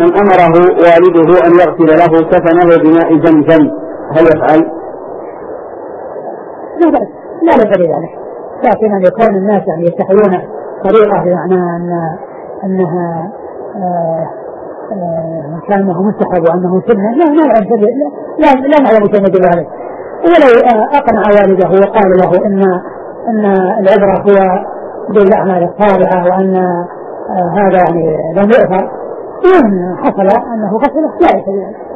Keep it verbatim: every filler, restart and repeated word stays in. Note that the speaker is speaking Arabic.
من أمره والده أن يغسل له كفنه بماء زمزم هل يفعل؟ لا بأس، لا بأس بذلك، لكن أن يكون الناس يعني يتخذون طريقة بمعنى أن أنها آه آه كأنه مستحب وأنه سنة، لا لا لا لا نعلم شيء يدل عليه. ولو أقنع والده وقال له إن أن العبرة هو بالأعمال الصالحة وأن آه هذا يعني لم يؤثر، وإن حصل أنه غسله لا يسوي.